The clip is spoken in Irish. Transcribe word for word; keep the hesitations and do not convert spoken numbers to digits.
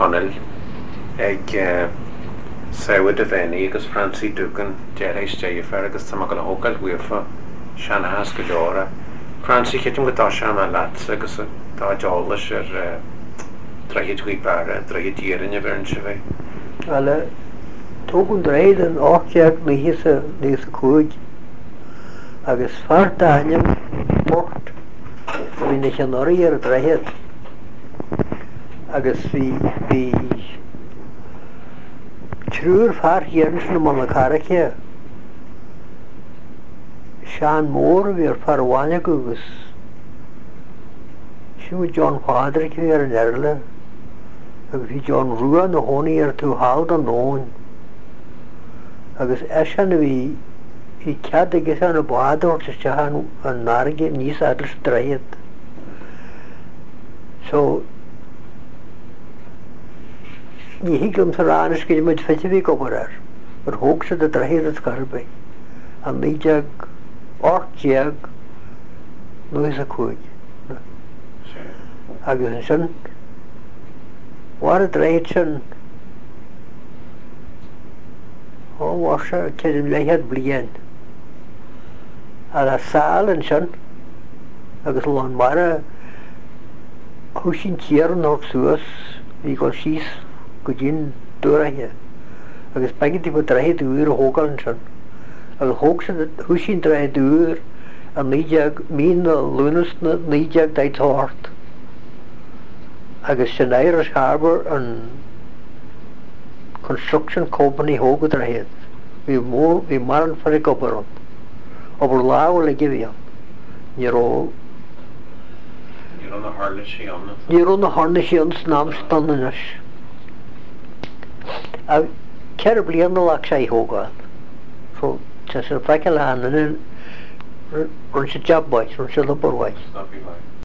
Connell ag Saoird a Bhénaí agus Francie Dugan deéis déifar agus tá go hógail huifa sean has go leora. Francie chetim go tá seanna leat agus tá deolalas ar draid chuí bara, draid dírin a bhearn se bheith. Well, tógann draid an áiteag níos a níos a cúig agus far dainam mort bhí na cheanóirí ar a draid agus bhí bhí trúr far dhéarn na mna caracha sean mór bhí ar farháine agus siú John Padraig bhí ar an airle agus bhí John Rua na hónaí ar tú hall an nóin agus eisian bhí i cead agus an na bádor sa tehan an náige níos adlas draid. So ní higlum sa ránis go muid fete bhí gobar ar ar hóg sa a draid a scarbe an nídeag orteag nuas a cúig agus an sin war a draid sin ó war se ceidim leiad blian a la sal an sin agus lán mar a húsin tíar an org suas hí go síos go dín dúrathe agus begin tí go draid úr a hógal an sin agus hóg sa húsin draid úr a nídeag mín na lúnas na nídeag daid tárt agus sin Irish Harbour an construction company hóga draid hí mór hí mar an far gobar an aber láhfuil le gibhíon ní ró Ní ró na hála síonna ní ró na hána síon snam stannanis a ceir blian na lach sé hógáil so te sin feice le hanan run se jobbáid run se lebarháid